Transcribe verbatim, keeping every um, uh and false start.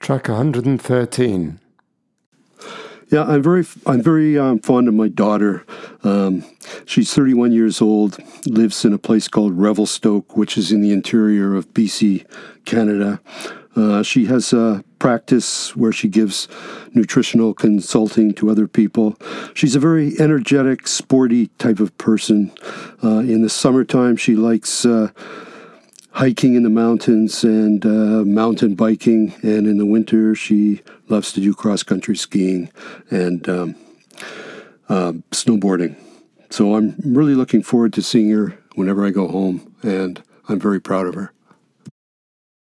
Track one hundred thirteen. Yeah, I'm very, I'm very um, fond of my daughter. Um, she's thirty-one years old, lives in a place called Revelstoke, which is in the interior of B C, Canada. Uh, she has a practice where she gives nutritional consulting to other people. She's a very energetic, sporty type of person. Uh, in the summertime, she likes uh, hiking in the mountains and uh, mountain biking. And in the winter, she loves to do cross-country skiing and um, uh, snowboarding. So I'm really looking forward to seeing her whenever I go home, and I'm very proud of her.